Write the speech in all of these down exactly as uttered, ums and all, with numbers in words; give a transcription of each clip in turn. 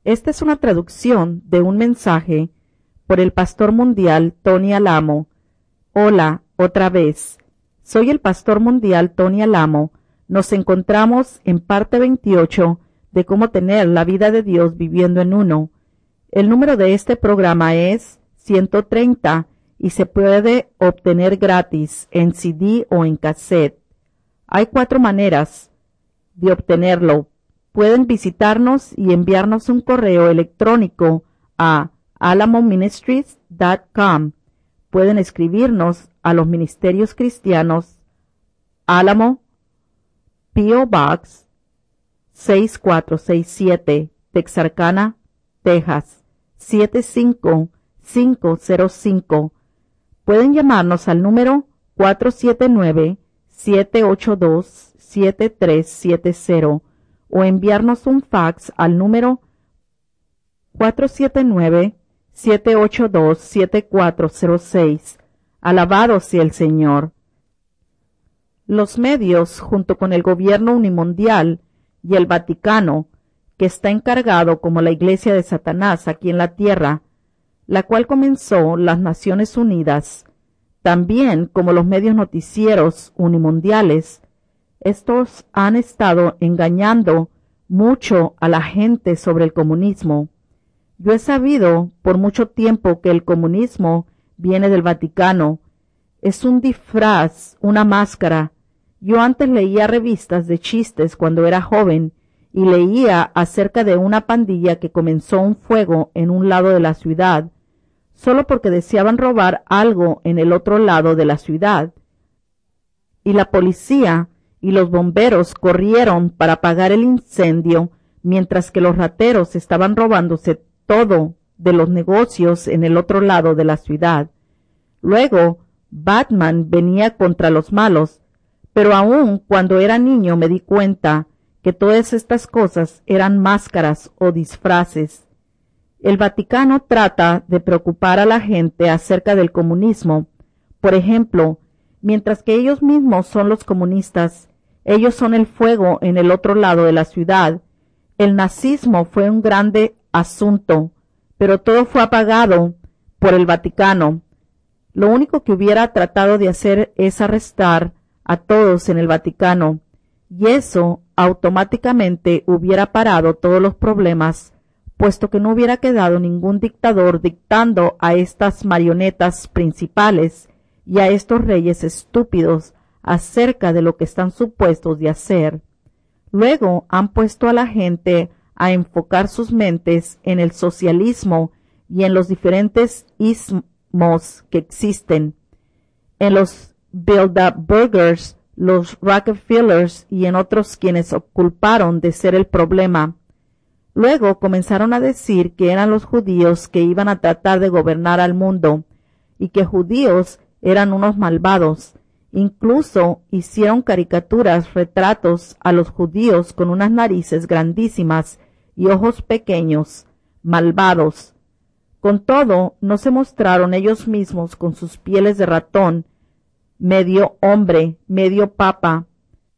Esta es una traducción de un mensaje por el pastor mundial Tony Alamo. Hola, otra vez. Soy el pastor mundial Tony Alamo. Nos encontramos en parte veintiocho de cómo tener la vida de Dios viviendo en uno. El número de este programa es ciento treinta y se puede obtener gratis en C D o en cassette. Hay cuatro maneras de obtenerlo. Pueden visitarnos y enviarnos un correo electrónico a alamo ministries punto com. Pueden escribirnos a los Ministerios Cristianos, Alamo, P O Box seis cuatro seis siete, Texarkana, Texas siete cinco cinco cero cinco. Pueden llamarnos al número cuatro siete nueve, siete ocho dos, siete tres siete cero o enviarnos un fax al número cuatro siete nueve, siete ocho dos, siete cuatro cero seis. Alabado sea el Señor. Los medios, junto con el gobierno unimundial y el Vaticano, que está encargado como la Iglesia de Satanás aquí en la tierra, la cual comenzó las Naciones Unidas, también como los medios noticieros unimundiales, estos han estado engañando mucho a la gente sobre el comunismo. Yo he sabido por mucho tiempo que el comunismo viene del Vaticano. Es un disfraz, una máscara. Yo antes leía revistas de chistes cuando era joven y leía acerca de una pandilla que comenzó un fuego en un lado de la ciudad, solo porque deseaban robar algo en el otro lado de la ciudad. Y la policía y los bomberos corrieron para apagar el incendio, mientras que los rateros estaban robándose todo de los negocios en el otro lado de la ciudad. Luego, Batman venía contra los malos, pero aún cuando era niño me di cuenta que todas estas cosas eran máscaras o disfraces. El Vaticano trata de preocupar a la gente acerca del comunismo. Por ejemplo, mientras que ellos mismos son los comunistas, ellos son el fuego en el otro lado de la ciudad. El nazismo fue un grande asunto, pero todo fue apagado por el Vaticano. Lo único que hubiera tratado de hacer es arrestar a todos en el Vaticano, y eso automáticamente hubiera parado todos los problemas, puesto que no hubiera quedado ningún dictador dictando a estas marionetas principales y a estos reyes estúpidos acerca de lo que están supuestos de hacer. Luego han puesto a la gente a enfocar sus mentes en el socialismo y en los diferentes ismos que existen, en los Bilderbergers, los Rockefellers y en otros quienes culparon de ser el problema. Luego comenzaron a decir que eran los judíos que iban a tratar de gobernar al mundo y que judíos eran unos malvados. Incluso hicieron caricaturas, retratos a los judíos con unas narices grandísimas y ojos pequeños, malvados. Con todo, no se mostraron ellos mismos con sus pieles de ratón, medio hombre, medio papa.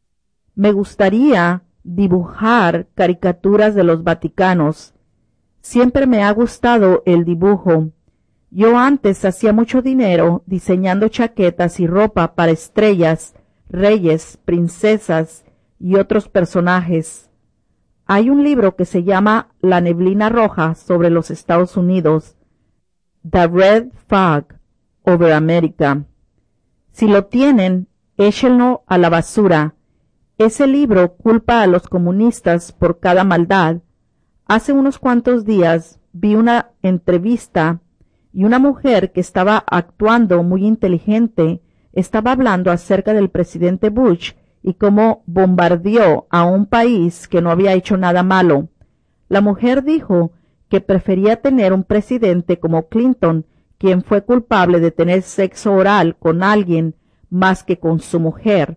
Me gustaría dibujar caricaturas de los Vaticanos. Siempre me ha gustado el dibujo. Yo antes hacía mucho dinero diseñando chaquetas y ropa para estrellas, reyes, princesas y otros personajes. Hay un libro que se llama La neblina roja sobre los Estados Unidos, The Red Fog over America. Si lo tienen, échenlo a la basura. Ese libro culpa a los comunistas por cada maldad. Hace unos cuantos días vi una entrevista y una mujer que estaba actuando muy inteligente estaba hablando acerca del presidente Bush y cómo bombardeó a un país que no había hecho nada malo. La mujer dijo que prefería tener un presidente como Clinton, quien fue culpable de tener sexo oral con alguien más que con su mujer,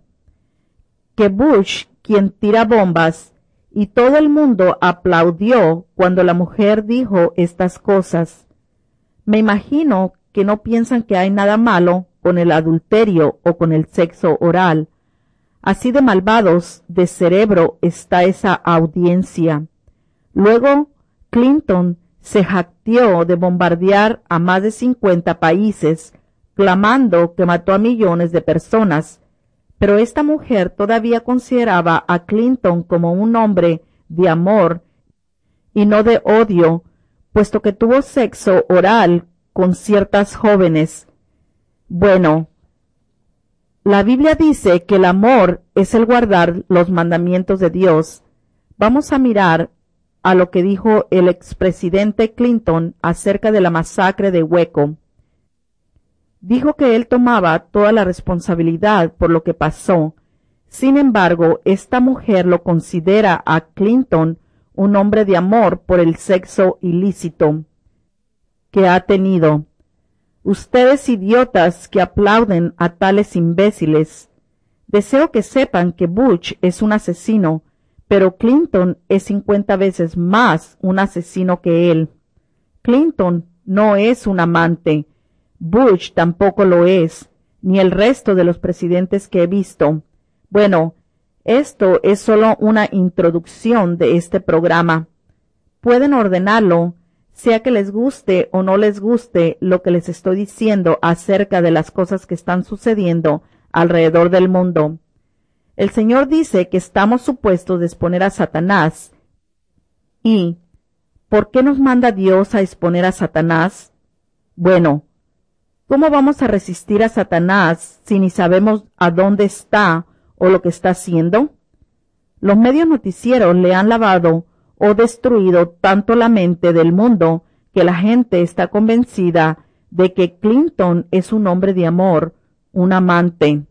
que Bush, quien tira bombas, y todo el mundo aplaudió cuando la mujer dijo estas cosas. Me imagino que no piensan que hay nada malo con el adulterio o con el sexo oral. Así de malvados de cerebro está esa audiencia. Luego Clinton se jactó de bombardear a más de cincuenta países, clamando que mató a millones de personas, pero esta mujer todavía consideraba a Clinton como un hombre de amor y no de odio, puesto que tuvo sexo oral con ciertas jóvenes. Bueno, la Biblia dice que el amor es el guardar los mandamientos de Dios. Vamos a mirar a lo que dijo el expresidente Clinton acerca de la masacre de Waco. Dijo que él tomaba toda la responsabilidad por lo que pasó. Sin embargo, esta mujer lo considera a Clinton un hombre de amor por el sexo ilícito que ha tenido. Ustedes idiotas que aplauden a tales imbéciles, deseo que sepan que Bush es un asesino, pero Clinton es cincuenta veces más un asesino que él. Clinton no es un amante, Bush tampoco lo es, ni el resto de los presidentes que he visto. Bueno, esto es solo una introducción de este programa. Pueden ordenarlo, sea que les guste o no les guste lo que les estoy diciendo acerca de las cosas que están sucediendo alrededor del mundo. El Señor dice que estamos supuestos a exponer a Satanás. ¿Y por qué nos manda Dios a exponer a Satanás? Bueno, ¿cómo vamos a resistir a Satanás si ni sabemos a dónde está o lo que está haciendo? Los medios noticieros le han lavado o destruido tanto la mente del mundo que la gente está convencida de que Clinton es un hombre de amor, un amante.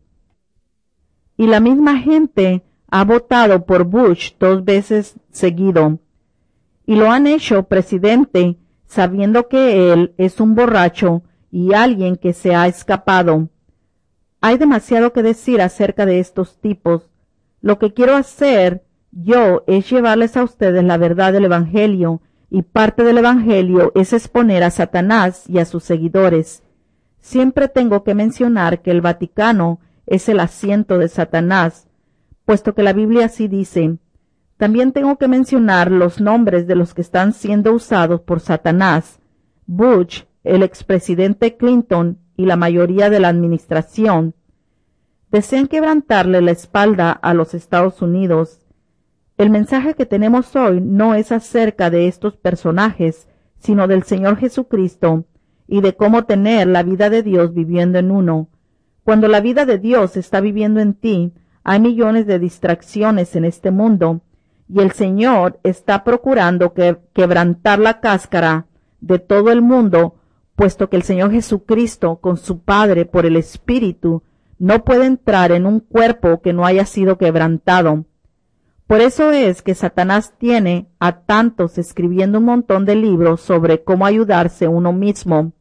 Y la misma gente ha votado por Bush dos veces seguido, y lo han hecho presidente sabiendo que él es un borracho y alguien que se ha escapado. Hay demasiado que decir acerca de estos tipos. Lo que quiero hacer yo es llevarles a ustedes la verdad del Evangelio, y parte del Evangelio es exponer a Satanás y a sus seguidores. Siempre tengo que mencionar que el Vaticano es el asiento de Satanás, puesto que la Biblia así dice. También tengo que mencionar los nombres de los que están siendo usados por Satanás: Bush, el expresidente Clinton y la mayoría de la administración. Desean quebrantarle la espalda a los Estados Unidos. El mensaje que tenemos hoy no es acerca de estos personajes, sino del Señor Jesucristo y de cómo tener la vida de Dios viviendo en uno. Cuando la vida de Dios está viviendo en ti, hay millones de distracciones en este mundo, y el Señor está procurando que, quebrantar la cáscara de todo el mundo, puesto que el Señor Jesucristo, con su Padre por el Espíritu, no puede entrar en un cuerpo que no haya sido quebrantado. Por eso es que Satanás tiene a tantos escribiendo un montón de libros sobre cómo ayudarse uno mismo.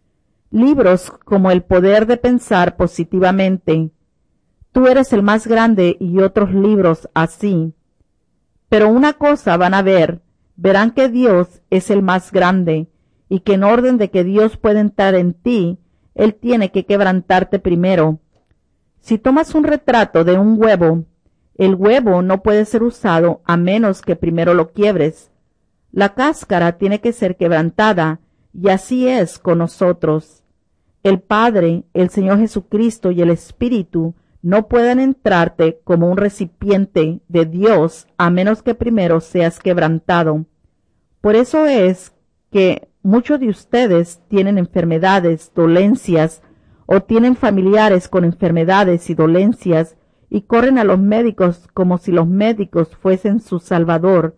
Libros como El poder de pensar positivamente, Tú eres el más grande, y otros libros así. Pero una cosa van a ver, verán que Dios es el más grande, y que en orden de que Dios pueda entrar en ti, Él tiene que quebrantarte primero. Si tomas un retrato de un huevo, el huevo no puede ser usado a menos que primero lo quiebres. La cáscara tiene que ser quebrantada, y así es con nosotros. El Padre, el Señor Jesucristo y el Espíritu no pueden entrarte como un recipiente de Dios a menos que primero seas quebrantado. Por eso es que muchos de ustedes tienen enfermedades, dolencias, o tienen familiares con enfermedades y dolencias, y corren a los médicos como si los médicos fuesen su salvador.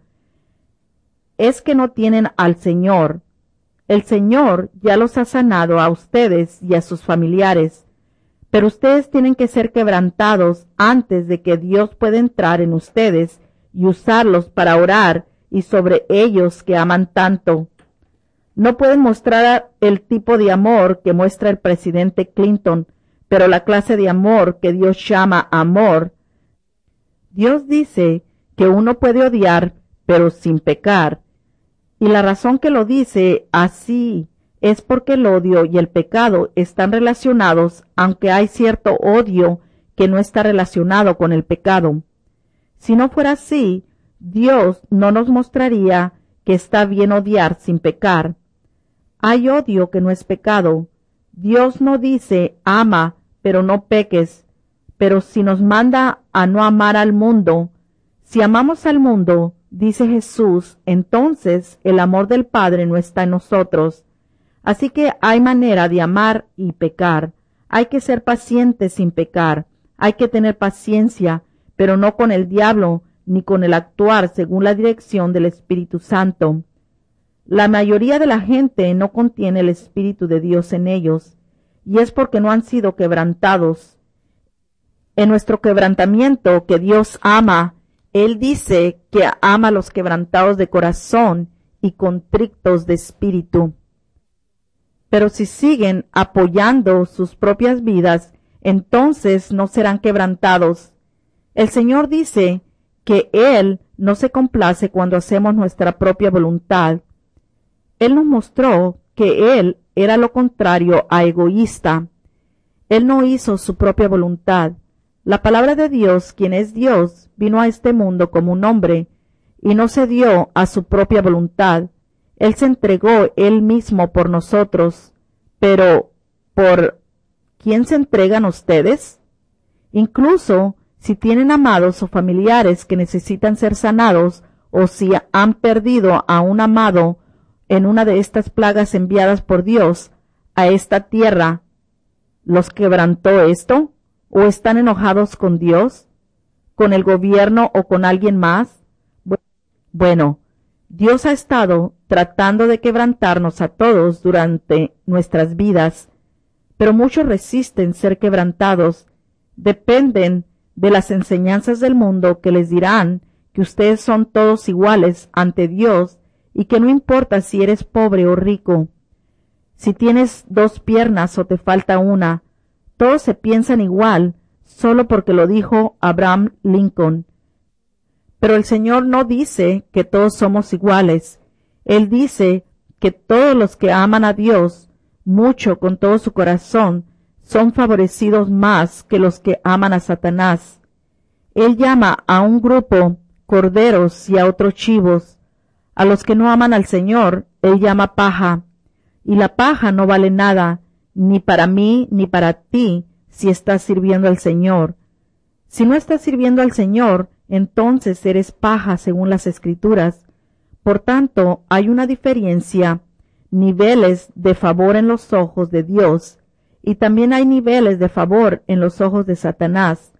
Es que no tienen al Señor. El Señor ya los ha sanado a ustedes y a sus familiares, pero ustedes tienen que ser quebrantados antes de que Dios pueda entrar en ustedes y usarlos para orar y sobre ellos que aman tanto. No pueden mostrar el tipo de amor que muestra el presidente Clinton, pero la clase de amor que Dios llama amor. Dios dice que uno puede odiar, pero sin pecar. Y la razón que lo dice así es porque el odio y el pecado están relacionados, aunque hay cierto odio que no está relacionado con el pecado. Si no fuera así, Dios no nos mostraría que está bien odiar sin pecar. Hay odio que no es pecado. Dios no dice ama, pero no peques. Pero si nos manda a no amar al mundo, si amamos al mundo, dice Jesús, entonces el amor del Padre no está en nosotros. Así que hay manera de amar y pecar. Hay que ser pacientes sin pecar. Hay que tener paciencia, pero no con el diablo, ni con el actuar según la dirección del Espíritu Santo. La mayoría de la gente no contiene el Espíritu de Dios en ellos, y es porque no han sido quebrantados. En nuestro quebrantamiento que Dios ama, Él dice que ama a los quebrantados de corazón y contritos de espíritu. Pero si siguen apoyando sus propias vidas, entonces no serán quebrantados. El Señor dice que Él no se complace cuando hacemos nuestra propia voluntad. Él nos mostró que Él era lo contrario a egoísta. Él no hizo su propia voluntad. La palabra de Dios, quien es Dios, vino a este mundo como un hombre y no se dio a su propia voluntad. Él se entregó Él mismo por nosotros. Pero, ¿por quién se entregan ustedes? Incluso si tienen amados o familiares que necesitan ser sanados, o si han perdido a un amado en una de estas plagas enviadas por Dios a esta tierra, ¿los quebrantó esto? ¿O están enojados con Dios, con el gobierno o con alguien más? Bueno, Dios ha estado tratando de quebrantarnos a todos durante nuestras vidas, pero muchos resisten ser quebrantados. Dependen de las enseñanzas del mundo que les dirán que ustedes son todos iguales ante Dios y que no importa si eres pobre o rico, si tienes dos piernas o te falta una. Todos se piensan igual, solo porque lo dijo Abraham Lincoln. Pero el Señor no dice que todos somos iguales. Él dice que todos los que aman a Dios mucho con todo su corazón son favorecidos más que los que aman a Satanás. Él llama a un grupo corderos y a otros chivos. A los que no aman al Señor, Él llama paja. Y la paja no vale nada, ni para mí ni para ti, si estás sirviendo al Señor. Si no estás sirviendo al Señor, entonces eres paja según las Escrituras. Por tanto, hay una diferencia, niveles de favor en los ojos de Dios, y también hay niveles de favor en los ojos de Satanás.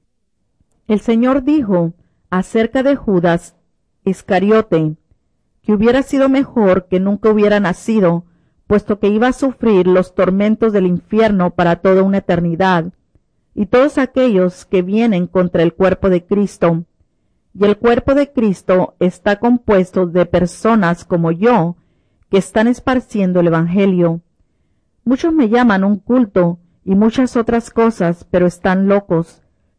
El Señor dijo acerca de Judas Iscariote, que hubiera sido mejor que nunca hubiera nacido, puesto que iba a sufrir los tormentos del infierno para toda una eternidad, y todos aquellos que vienen contra el cuerpo de Cristo. Y el cuerpo de Cristo está compuesto de personas como yo, que están esparciendo el Evangelio. Muchos me llaman un culto y muchas otras cosas, pero están locos.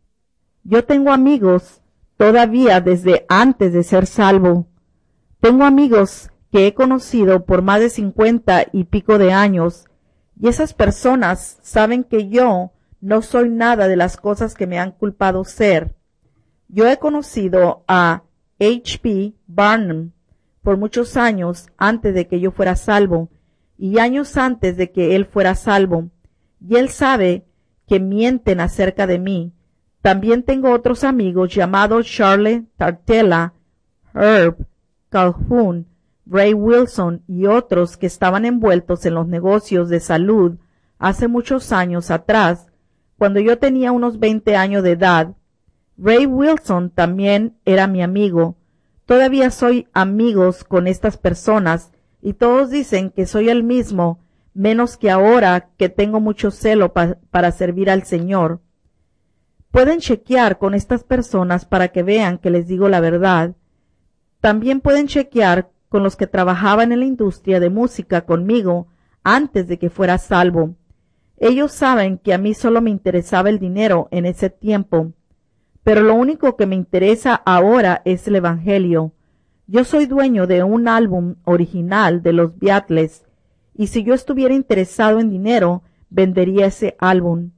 Yo tengo amigos todavía desde antes de ser salvo. Tengo amigos que he conocido por más de cincuenta y pico de años, y esas personas saben que yo no soy nada de las cosas que me han culpado ser. Yo he conocido a H P Barnum por muchos años antes de que yo fuera salvo, y años antes de que él fuera salvo, y él sabe que mienten acerca de mí. También tengo otros amigos llamados Charlie Tartella, Herb Calhoun, Ray Wilson y otros que estaban envueltos en los negocios de salud hace muchos años atrás, cuando yo tenía unos veinte años de edad. Ray Wilson también era mi amigo. Todavía soy amigos con estas personas y todos dicen que soy el mismo, menos que ahora que tengo mucho celo pa- para servir al Señor. Pueden chequear con estas personas para que vean que les digo la verdad. También pueden chequear con los que trabajaban en la industria de música conmigo antes de que fuera salvo. Ellos saben que a mí solo me interesaba el dinero en ese tiempo, pero lo único que me interesa ahora es el Evangelio. Yo soy dueño de un álbum original de los Beatles, y si yo estuviera interesado en dinero, vendería ese álbum.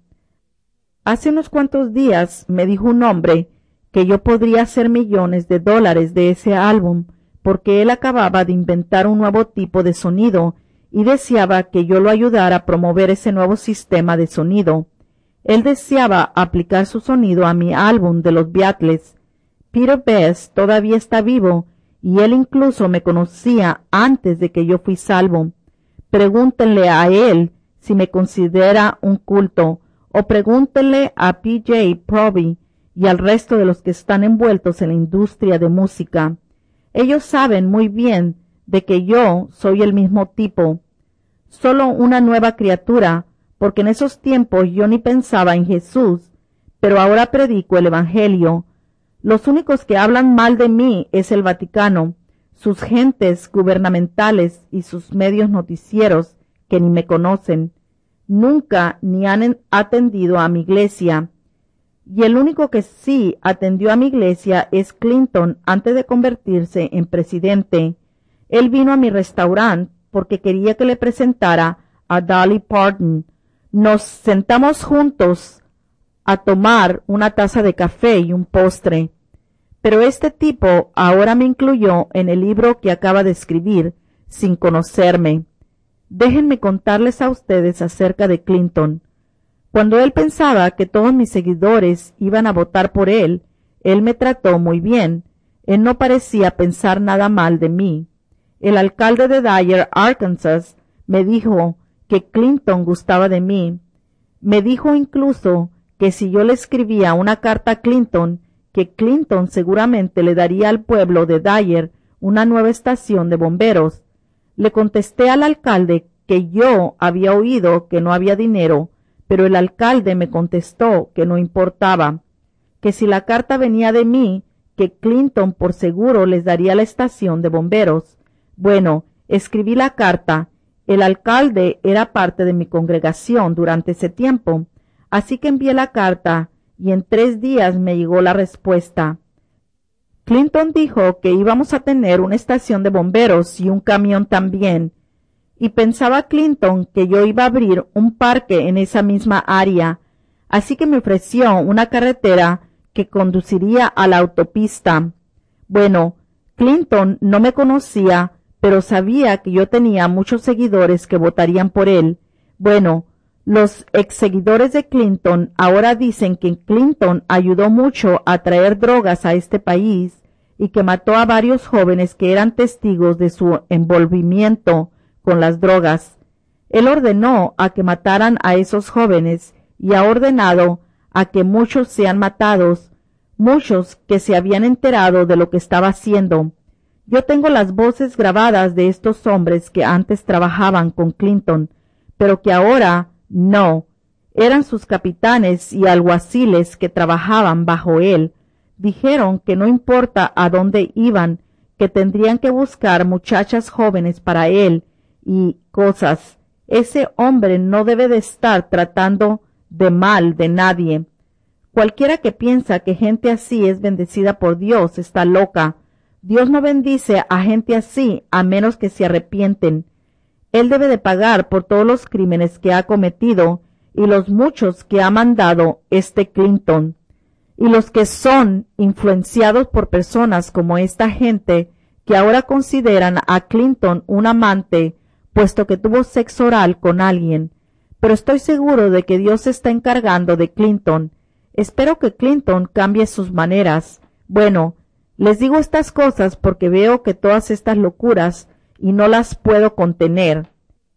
Hace unos cuantos días me dijo un hombre que yo podría hacer millones de dólares de ese álbum, porque él acababa de inventar un nuevo tipo de sonido y deseaba que yo lo ayudara a promover ese nuevo sistema de sonido. Él deseaba aplicar su sonido a mi álbum de los Beatles. Peter Best todavía está vivo y él incluso me conocía antes de que yo fui salvo. Pregúntenle a él si me considera un culto, o pregúntenle a P J Proby y al resto de los que están envueltos en la industria de música. Ellos saben muy bien de que yo soy el mismo tipo, solo una nueva criatura, porque en esos tiempos yo ni pensaba en Jesús, pero ahora predico el Evangelio. Los únicos que hablan mal de mí es el Vaticano, sus gentes gubernamentales y sus medios noticieros que ni me conocen. Nunca ni han atendido a mi iglesia. Y el único que sí atendió a mi iglesia es Clinton antes de convertirse en presidente. Él vino a mi restaurante porque quería que le presentara a Dolly Parton. Nos sentamos juntos a tomar una taza de café y un postre. Pero este tipo ahora me incluyó en el libro que acaba de escribir, sin conocerme. Déjenme contarles a ustedes acerca de Clinton. Cuando él pensaba que todos mis seguidores iban a votar por él, él me trató muy bien. Él no parecía pensar nada mal de mí. El alcalde de Dyer, Arkansas, me dijo que Clinton gustaba de mí. Me dijo incluso que si yo le escribía una carta a Clinton, que Clinton seguramente le daría al pueblo de Dyer una nueva estación de bomberos. Le contesté al alcalde que yo había oído que no había dinero, pero el alcalde me contestó que no importaba, que si la carta venía de mí, que Clinton por seguro les daría la estación de bomberos. Bueno, escribí la carta. El alcalde era parte de mi congregación durante ese tiempo, así que envié la carta y en tres días me llegó la respuesta. Clinton dijo que íbamos a tener una estación de bomberos y un camión también, y pensaba Clinton que yo iba a abrir un parque en esa misma área, así que me ofreció una carretera que conduciría a la autopista. Bueno, Clinton no me conocía, pero sabía que yo tenía muchos seguidores que votarían por él. Bueno, los exseguidores de Clinton ahora dicen que Clinton ayudó mucho a traer drogas a este país y que mató a varios jóvenes que eran testigos de su envolvimiento con las drogas. Él ordenó a que mataran a esos jóvenes y ha ordenado a que muchos sean matados, muchos que se habían enterado de lo que estaba haciendo. Yo tengo las voces grabadas de estos hombres que antes trabajaban con Clinton, pero que ahora no. Eran sus capitanes y alguaciles que trabajaban bajo él. Dijeron que no importa a dónde iban, que tendrían que buscar muchachas jóvenes para él y cosas. Ese hombre no debe de estar tratando de mal de nadie. Cualquiera que piensa que gente así es bendecida por Dios está loca. Dios no bendice a gente así a menos que se arrepienten. Él debe de pagar por todos los crímenes que ha cometido y los muchos que ha mandado este Clinton. Y los que son influenciados por personas como esta gente que ahora consideran a Clinton un amante, puesto que tuvo sexo oral con alguien. Pero estoy seguro de que Dios se está encargando de Clinton. Espero que Clinton cambie sus maneras. Bueno, les digo estas cosas porque veo que todas estas locuras y no las puedo contener.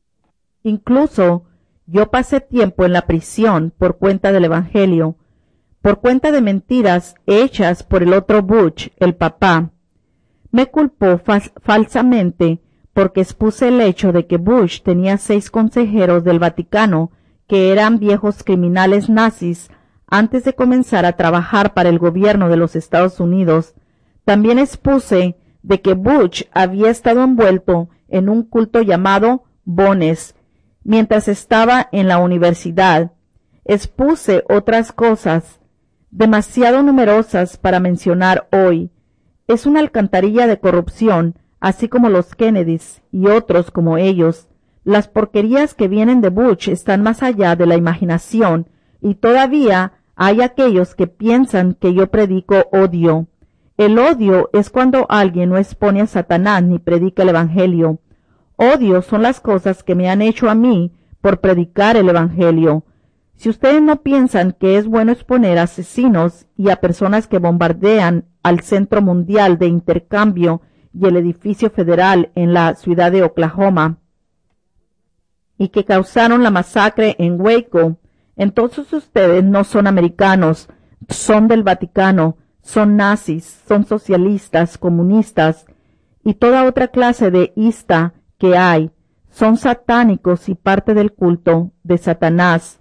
Incluso yo pasé tiempo en la prisión por cuenta del Evangelio, por cuenta de mentiras hechas por el otro Bush, el papá. Me culpó fal- falsamente porque expuse el hecho de que Bush tenía seis consejeros del Vaticano que eran viejos criminales nazis antes de comenzar a trabajar para el gobierno de los Estados Unidos. También expuse de que Bush había estado envuelto en un culto llamado Bones mientras estaba en la universidad. Expuse otras cosas, demasiado numerosas para mencionar hoy. Es una alcantarilla de corrupción, así como los Kennedys y otros como ellos. Las porquerías que vienen de Bush están más allá de la imaginación, y todavía hay aquellos que piensan que yo predico odio. El odio es cuando alguien no expone a Satanás ni predica el Evangelio. Odio son las cosas que me han hecho a mí por predicar el Evangelio. Si ustedes no piensan que es bueno exponer a asesinos y a personas que bombardean al Centro Mundial de Intercambio y el edificio federal en la ciudad de Oklahoma, y que causaron la masacre en Waco, entonces ustedes no son americanos, son del Vaticano, son nazis, son socialistas, comunistas y toda otra clase de ista que hay, son satánicos y parte del culto de Satanás.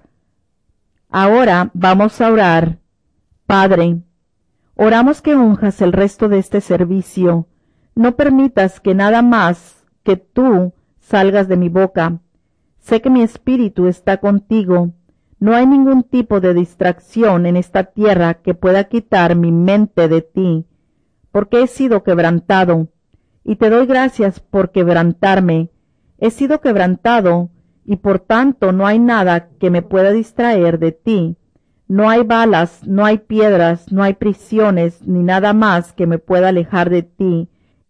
Ahora vamos a orar. Padre, oramos que unjas el resto de este servicio. No permitas que nada más que tú salgas de mi boca. Sé que mi espíritu está contigo. No hay ningún tipo de distracción en esta tierra que pueda quitar mi mente de ti, porque he sido quebrantado, y te doy gracias por quebrantarme. He sido quebrantado, y por tanto no hay nada que me pueda distraer de ti. No hay balas, no hay piedras, no hay prisiones, ni nada más que me pueda alejar de ti.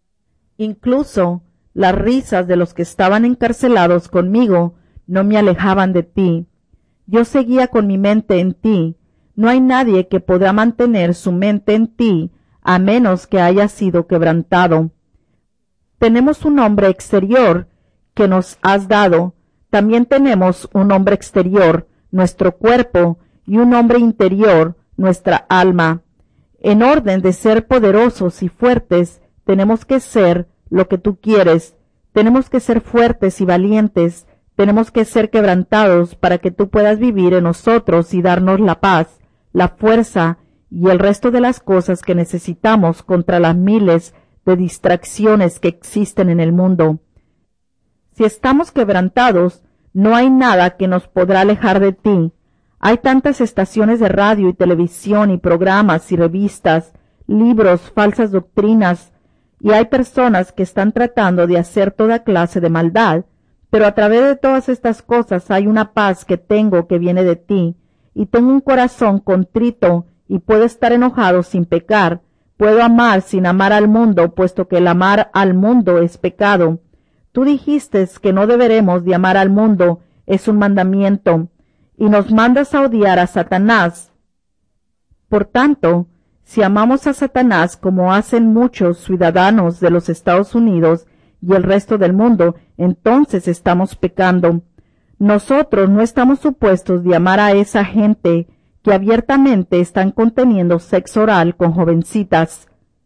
Incluso las risas de los que estaban encarcelados conmigo no me alejaban de ti. Yo seguía con mi mente en ti. No hay nadie que podrá mantener su mente en ti a menos que haya sido quebrantado. Tenemos un hombre exterior que nos has dado. También tenemos un hombre exterior, nuestro cuerpo, y un hombre interior, nuestra alma. En orden de ser poderosos y fuertes, tenemos que ser lo que tú quieres. Tenemos que ser fuertes y valientes. Tenemos que ser quebrantados para que tú puedas vivir en nosotros y darnos la paz, la fuerza y el resto de las cosas que necesitamos contra las miles de distracciones que existen en el mundo. Si estamos quebrantados, no hay nada que nos podrá alejar de ti. Hay tantas estaciones de radio y televisión y programas y revistas, libros, falsas doctrinas, y hay personas que están tratando de hacer toda clase de maldad. Pero a través de todas estas cosas hay una paz que tengo que viene de ti, y tengo un corazón contrito y puedo estar enojado sin pecar, puedo amar sin amar al mundo, puesto que el amar al mundo es pecado. Tú dijiste que no deberemos de amar al mundo, es un mandamiento, y nos mandas a odiar a Satanás. Por tanto, si amamos a Satanás como hacen muchos ciudadanos de los Estados Unidos, y el resto del mundo, entonces estamos pecando. Nosotros no estamos supuestos de amar a esa gente que abiertamente están conteniendo sexo oral con jovencitas.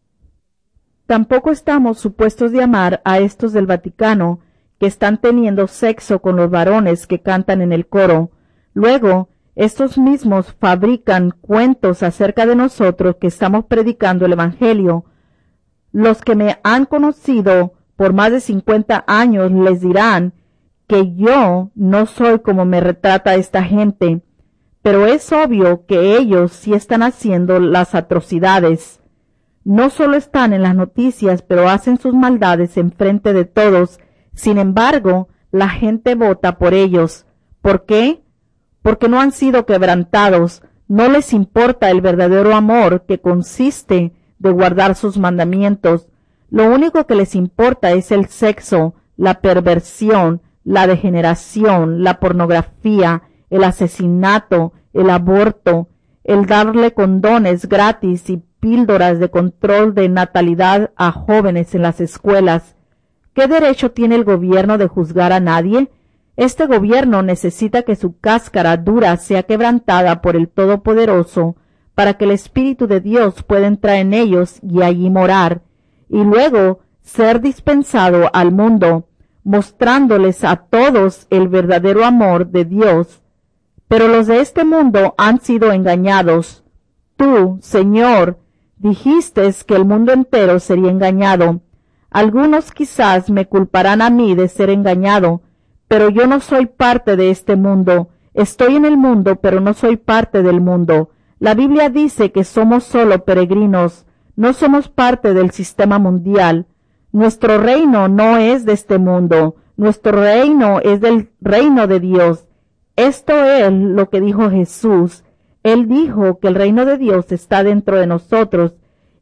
Tampoco estamos supuestos de amar a estos del Vaticano que están teniendo sexo con los varones que cantan en el coro. Luego, estos mismos fabrican cuentos acerca de nosotros que estamos predicando el Evangelio. Los que me han conocido por más de cincuenta años les dirán que yo no soy como me retrata esta gente, pero es obvio que ellos sí están haciendo las atrocidades. No solo están en las noticias, pero hacen sus maldades en frente de todos. Sin embargo, la gente vota por ellos. ¿Por qué? Porque no han sido quebrantados. No les importa el verdadero amor que consiste de guardar sus mandamientos. Lo único que les importa es el sexo, la perversión, la degeneración, la pornografía, el asesinato, el aborto, el darle condones gratis y píldoras de control de natalidad a jóvenes en las escuelas. ¿Qué derecho tiene el gobierno de juzgar a nadie? Este gobierno necesita que su cáscara dura sea quebrantada por el Todopoderoso para que el Espíritu de Dios pueda entrar en ellos y allí morar, y luego ser dispensado al mundo, mostrándoles a todos el verdadero amor de Dios. Pero los de este mundo han sido engañados. Tú, Señor, dijiste que el mundo entero sería engañado. Algunos quizás me culparán a mí de ser engañado, pero yo no soy parte de este mundo. Estoy en el mundo, pero no soy parte del mundo. La Biblia dice que somos solo peregrinos. No somos parte del sistema mundial. Nuestro reino no es de este mundo. Nuestro reino es del reino de Dios. Esto es lo que dijo Jesús. Él dijo que el reino de Dios está dentro de nosotros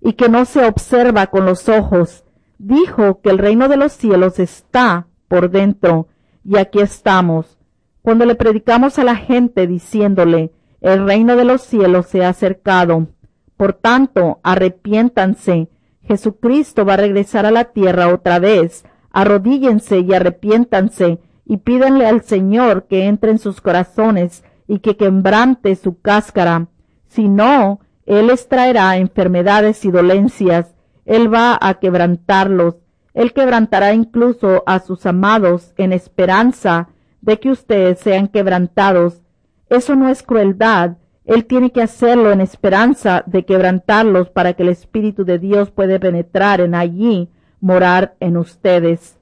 y que no se observa con los ojos. Dijo que el reino de los cielos está por dentro, y aquí estamos. Cuando le predicamos a la gente diciéndole, el reino de los cielos se ha acercado. Por tanto, arrepiéntanse. Jesucristo va a regresar a la tierra otra vez. Arrodíllense y arrepiéntanse, y pídanle al Señor que entre en sus corazones y que quebrante su cáscara. Si no, Él les traerá enfermedades y dolencias. Él va a quebrantarlos. Él quebrantará incluso a sus amados en esperanza de que ustedes sean quebrantados. Eso no es crueldad. Él tiene que hacerlo en esperanza de quebrantarlos para que el Espíritu de Dios pueda penetrar en allí, morar en ustedes.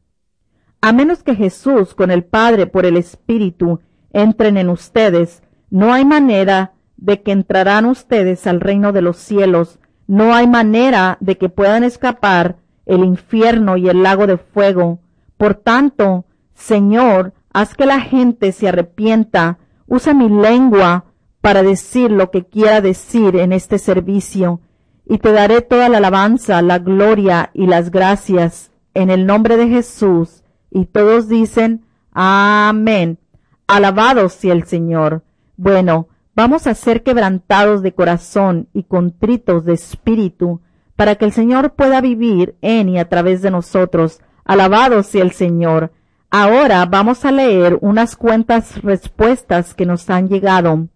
A menos que Jesús con el Padre por el Espíritu entren en ustedes, no hay manera de que entrarán ustedes al reino de los cielos. No hay manera de que puedan escapar el infierno y el lago de fuego. Por tanto, Señor, haz que la gente se arrepienta. Usa mi lengua para decir lo que quiera decir en este servicio, y te daré toda la alabanza, la gloria y las gracias en el nombre de Jesús. Y todos dicen, amén. Alabado sea el Señor. Bueno, vamos a ser quebrantados de corazón y contritos de espíritu, para que el Señor pueda vivir en y a través de nosotros. Alabado sea el Señor. Ahora vamos a leer unas cuantas respuestas que nos han llegado.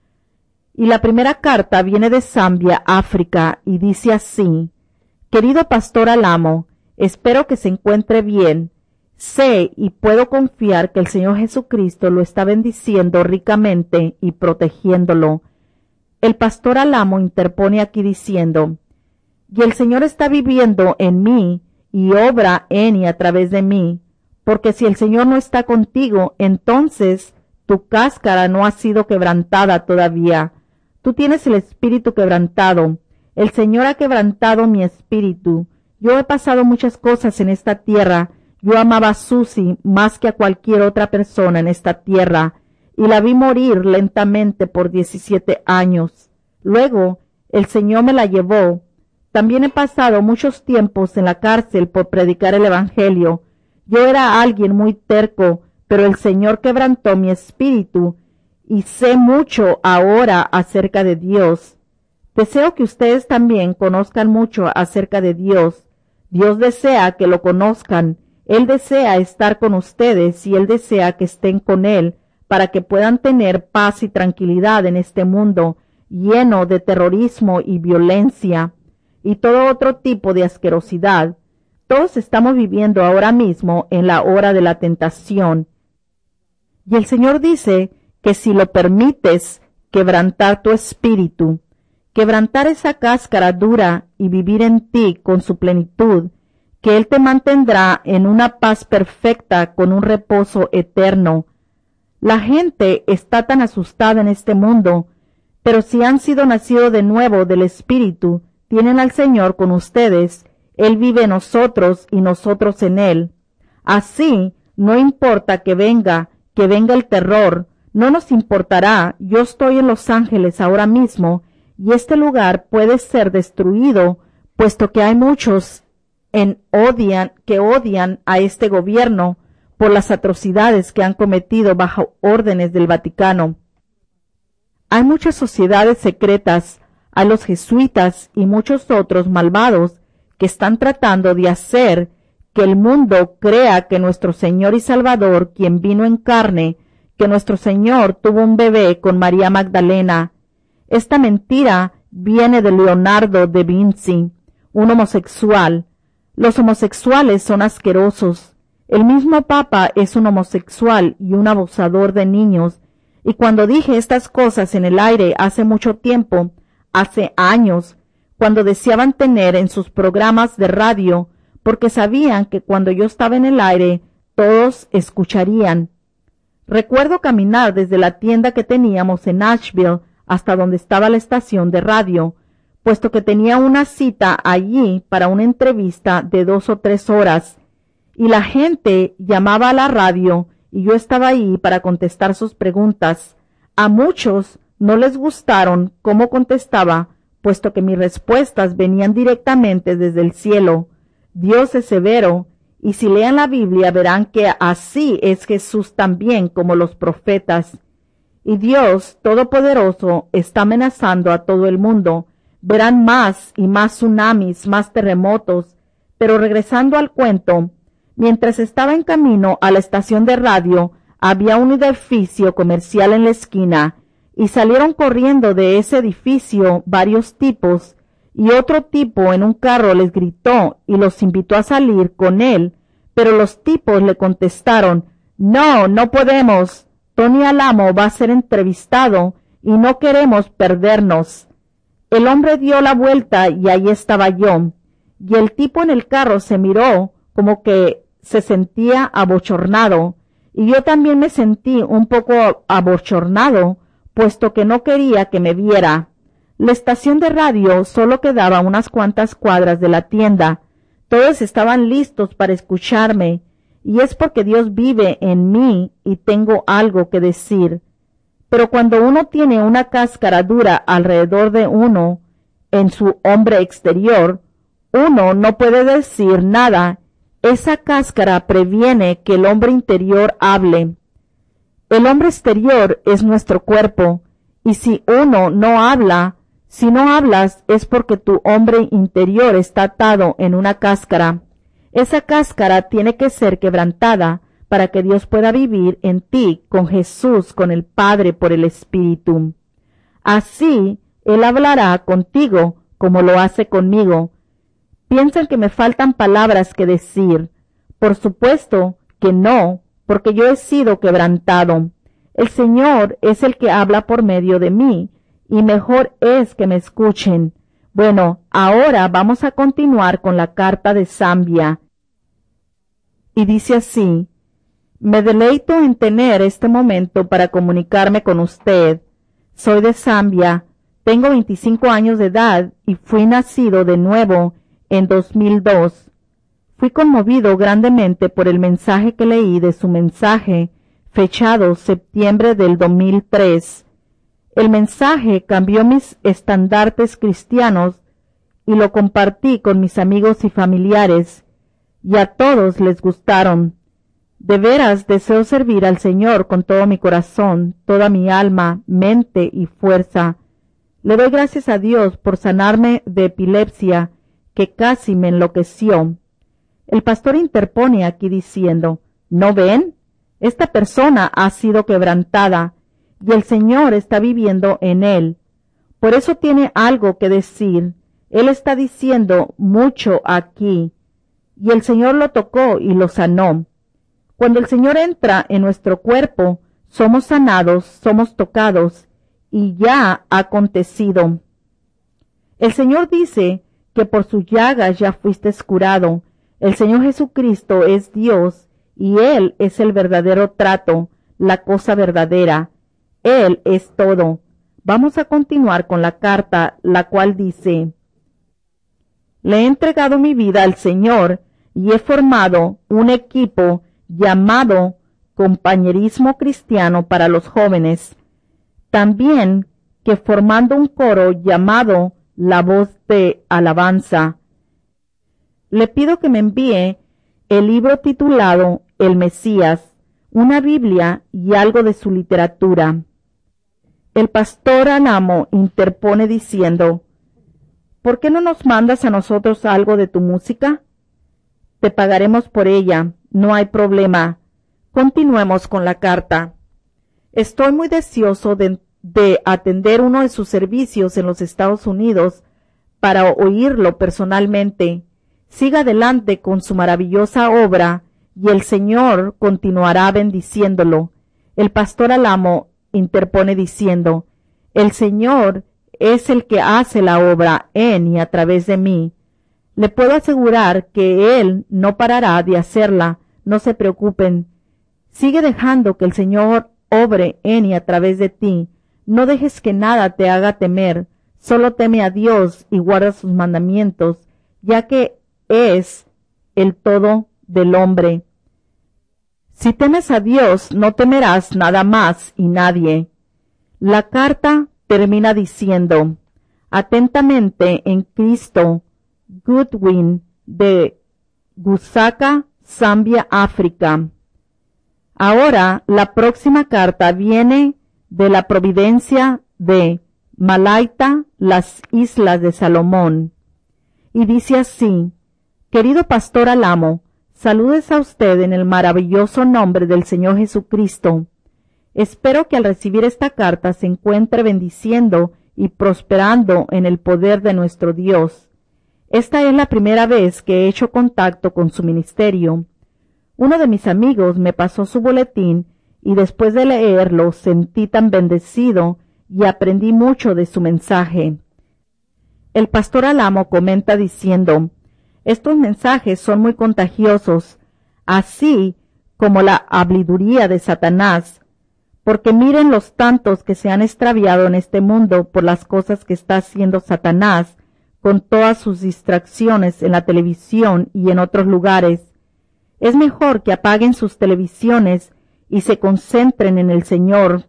Y la primera carta viene de Zambia, África, y dice así: Querido Pastor Alamo, espero que se encuentre bien. Sé y puedo confiar que el Señor Jesucristo lo está bendiciendo ricamente y protegiéndolo. El Pastor Alamo interpone aquí diciendo: Y el Señor está viviendo en mí y obra en y a través de mí, porque si el Señor no está contigo, entonces tu cáscara no ha sido quebrantada todavía. Tú tienes el espíritu quebrantado. El Señor ha quebrantado mi espíritu. Yo he pasado muchas cosas en esta tierra. Yo amaba a Susie más que a cualquier otra persona en esta tierra, y la vi morir lentamente por diecisiete años. Luego, el Señor me la llevó. También he pasado muchos tiempos en la cárcel por predicar el Evangelio. Yo era alguien muy terco, pero el Señor quebrantó mi espíritu, y sé mucho ahora acerca de Dios. Deseo que ustedes también conozcan mucho acerca de Dios. Dios desea que lo conozcan. Él desea estar con ustedes y Él desea que estén con Él para que puedan tener paz y tranquilidad en este mundo lleno de terrorismo y violencia y todo otro tipo de asquerosidad. Todos estamos viviendo ahora mismo en la hora de la tentación. Y el Señor dice que si lo permites, quebrantar tu espíritu, quebrantar esa cáscara dura y vivir en ti con su plenitud, que Él te mantendrá en una paz perfecta con un reposo eterno. La gente está tan asustada en este mundo, pero si han sido nacidos de nuevo del Espíritu, tienen al Señor con ustedes. Él vive en nosotros y nosotros en Él. Así, no importa que venga, que venga el terror, no nos importará. Yo estoy en Los Ángeles ahora mismo, y este lugar puede ser destruido, puesto que hay muchos en odian, que odian a este gobierno por las atrocidades que han cometido bajo órdenes del Vaticano. Hay muchas sociedades secretas, a los jesuitas y muchos otros malvados que están tratando de hacer que el mundo crea que nuestro Señor y Salvador, quien vino en carne, que nuestro Señor tuvo un bebé con María Magdalena. Esta mentira viene de Leonardo da Vinci, un homosexual. Los homosexuales son asquerosos. El mismo Papa es un homosexual y un abusador de niños. Y cuando dije estas cosas en el aire hace mucho tiempo, hace años, cuando deseaban tener en sus programas de radio, porque sabían que cuando yo estaba en el aire, todos escucharían. Recuerdo caminar desde la tienda que teníamos en Nashville hasta donde estaba la estación de radio, puesto que tenía una cita allí para una entrevista de dos o tres horas, y la gente llamaba a la radio y yo estaba ahí para contestar sus preguntas. A muchos no les gustaron cómo contestaba, puesto que mis respuestas venían directamente desde el cielo. Dios es severo, y si leen la Biblia verán que así es Jesús también como los profetas. Y Dios Todopoderoso está amenazando a todo el mundo. Verán más y más tsunamis, más terremotos. Pero regresando al cuento, mientras estaba en camino a la estación de radio, había un edificio comercial en la esquina, y salieron corriendo de ese edificio varios tipos, y otro tipo en un carro les gritó y los invitó a salir con él, pero los tipos le contestaron: «No, no podemos. Tony Alamo va a ser entrevistado y no queremos perdernos». El hombre dio la vuelta y ahí estaba yo, y el tipo en el carro se miró como que se sentía abochornado, y yo también me sentí un poco abochornado, puesto que no quería que me viera. La estación de radio solo quedaba unas cuantas cuadras de la tienda. Todos estaban listos para escucharme, y es porque Dios vive en mí y tengo algo que decir. Pero cuando uno tiene una cáscara dura alrededor de uno, en su hombre exterior, uno no puede decir nada. Esa cáscara previene que el hombre interior hable. El hombre exterior es nuestro cuerpo, y si uno no habla, si no hablas es porque tu hombre interior está atado en una cáscara. Esa cáscara tiene que ser quebrantada para que Dios pueda vivir en ti con Jesús, con el Padre por el Espíritu. Así Él hablará contigo como lo hace conmigo. Piensan que me faltan palabras que decir. Por supuesto que no, porque yo he sido quebrantado. El Señor es el que habla por medio de mí, y mejor es que me escuchen. Bueno, ahora vamos a continuar con la carta de Zambia. Y dice así: me deleito en tener este momento para comunicarme con usted. Soy de Zambia, tengo veinticinco años de edad y fui nacido de nuevo en dos mil dos. Fui conmovido grandemente por el mensaje que leí de su mensaje, fechado septiembre del dos mil tres. El mensaje cambió mis estandartes cristianos y lo compartí con mis amigos y familiares, y a todos les gustaron. De veras deseo servir al Señor con todo mi corazón, toda mi alma, mente y fuerza. Le doy gracias a Dios por sanarme de epilepsia, que casi me enloqueció. El pastor interpone aquí diciendo: ¿no ven? Esta persona ha sido quebrantada, y el Señor está viviendo en él. Por eso tiene algo que decir. Él está diciendo mucho aquí, y el Señor lo tocó y lo sanó. Cuando el Señor entra en nuestro cuerpo, somos sanados, somos tocados, y ya ha acontecido. El Señor dice que por sus llagas ya fuiste curado. El Señor Jesucristo es Dios, y Él es el verdadero trato, la cosa verdadera. Él es todo. Vamos a continuar con la carta, la cual dice: le he entregado mi vida al Señor y he formado un equipo llamado Compañerismo Cristiano para los Jóvenes. También que formando un coro llamado La Voz de Alabanza. Le pido que me envíe el libro titulado El Mesías, una Biblia y algo de su literatura. El pastor Alamo interpone diciendo: ¿por qué no nos mandas a nosotros algo de tu música? Te pagaremos por ella, no hay problema. Continuemos con la carta. Estoy muy deseoso de, de atender uno de sus servicios en los Estados Unidos para oírlo personalmente. Siga adelante con su maravillosa obra y el Señor continuará bendiciéndolo. El pastor Alamo interpone diciendo: el Señor es el que hace la obra en y a través de mí. Le puedo asegurar que Él no parará de hacerla, no se preocupen. Sigue dejando que el Señor obre en y a través de ti. No dejes que nada te haga temer, solo teme a Dios y guarda sus mandamientos, ya que es el todo del hombre. Si temes a Dios, no temerás nada más y nadie. La carta termina diciendo: Atentamente en Cristo Goodwin de Lusaka, Zambia, África. Ahora la próxima carta viene de la Providencia de Malaita, las Islas de Salomón, y dice así: Querido Pastor Alamo, saludes a usted en el maravilloso nombre del Señor Jesucristo. Espero que al recibir esta carta se encuentre bendiciendo y prosperando en el poder de nuestro Dios. Esta es la primera vez que he hecho contacto con su ministerio. Uno de mis amigos me pasó su boletín y después de leerlo sentí tan bendecido y aprendí mucho de su mensaje. El pastor Alamo comenta diciendo: estos mensajes son muy contagiosos, así como la habiduría de Satanás, porque miren los tantos que se han extraviado en este mundo por las cosas que está haciendo Satanás con todas sus distracciones en la televisión y en otros lugares. Es mejor que apaguen sus televisiones y se concentren en el Señor.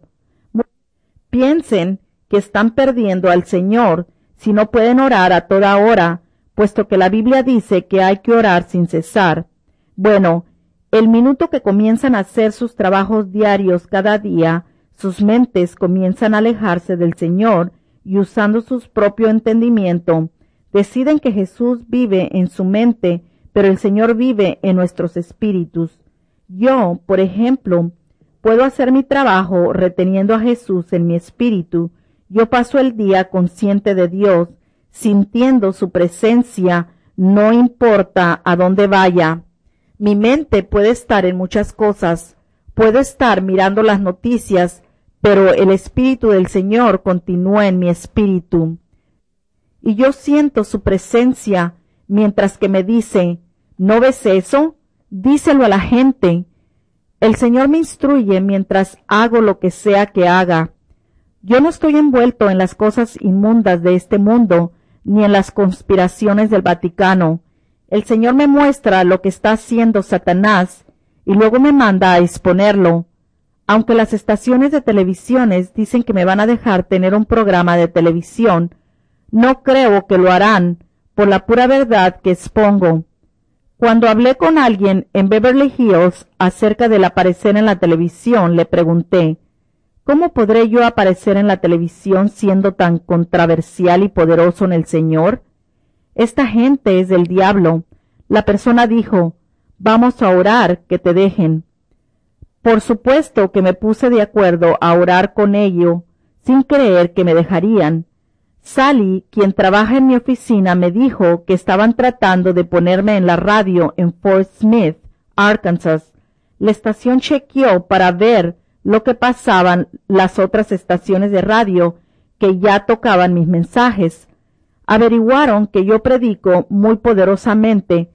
Piensen que están perdiendo al Señor si no pueden orar a toda hora, puesto que la Biblia dice que hay que orar sin cesar. Bueno, el minuto que comienzan a hacer sus trabajos diarios cada día, sus mentes comienzan a alejarse del Señor y usando su propio entendimiento, deciden que Jesús vive en su mente, pero el Señor vive en nuestros espíritus. Yo, por ejemplo, puedo hacer mi trabajo reteniendo a Jesús en mi espíritu. Yo paso el día consciente de Dios, sintiendo su presencia, no importa a dónde vaya. Mi mente puede estar en muchas cosas, puedo estar mirando las noticias, pero el Espíritu del Señor continúa en mi espíritu. Y yo siento su presencia mientras que me dice: ¿no ves eso? Díselo a la gente. El Señor me instruye mientras hago lo que sea que haga. Yo no estoy envuelto en las cosas inmundas de este mundo, ni en las conspiraciones del Vaticano. El Señor me muestra lo que está haciendo Satanás y luego me manda a exponerlo. Aunque las estaciones de televisiones dicen que me van a dejar tener un programa de televisión, no creo que lo harán por la pura verdad que expongo. Cuando hablé con alguien en Beverly Hills acerca del aparecer en la televisión, le pregunté: ¿cómo podré yo aparecer en la televisión siendo tan controversial y poderoso en el Señor? Esta gente es del diablo. La persona dijo: vamos a orar que te dejen. Por supuesto que me puse de acuerdo a orar con ello, sin creer que me dejarían. Sally, quien trabaja en mi oficina, me dijo que estaban tratando de ponerme en la radio en Fort Smith, Arkansas. La estación chequeó para ver lo que pasaban las otras estaciones de radio que ya tocaban mis mensajes. Averiguaron que yo predico muy poderosamente,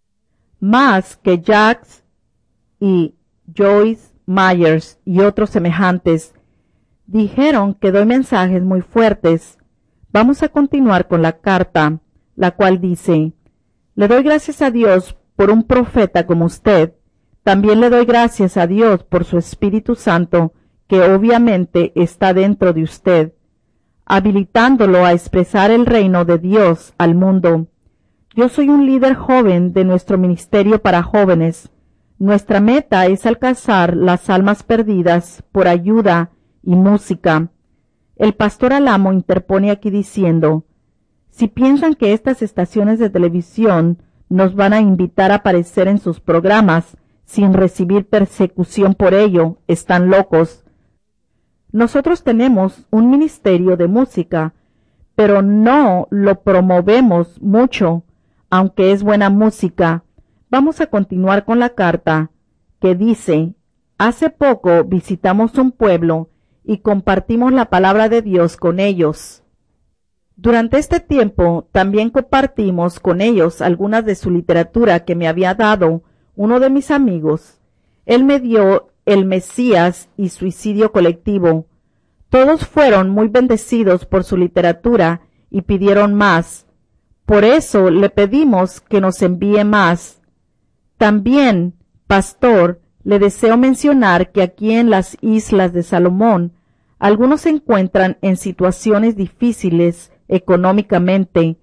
más que Jacques y Joyce Myers y otros semejantes. Dijeron que doy mensajes muy fuertes. Vamos a continuar con la carta, la cual dice: le doy gracias a Dios por un profeta como usted. También le doy gracias a Dios por su Espíritu Santo, que obviamente está dentro de usted, habilitándolo a expresar el reino de Dios al mundo. Yo soy un líder joven de nuestro ministerio para jóvenes. Nuestra meta es alcanzar las almas perdidas por ayuda y música. El pastor Alamo interpone aquí diciendo: si piensan que estas estaciones de televisión nos van a invitar a aparecer en sus programas sin recibir persecución por ello, están locos. Nosotros tenemos un ministerio de música, pero no lo promovemos mucho, aunque es buena música. Vamos a continuar con la carta, que dice: hace poco visitamos un pueblo y compartimos la palabra de Dios con ellos. Durante este tiempo también compartimos con ellos algunas de su literatura que me había dado uno de mis amigos. Él me dio El Mesías y Suicidio Colectivo. Todos fueron muy bendecidos por su literatura y pidieron más. Por eso le pedimos que nos envíe más. También, pastor, le deseo mencionar que aquí en las Islas de Salomón, algunos se encuentran en situaciones difíciles económicamente.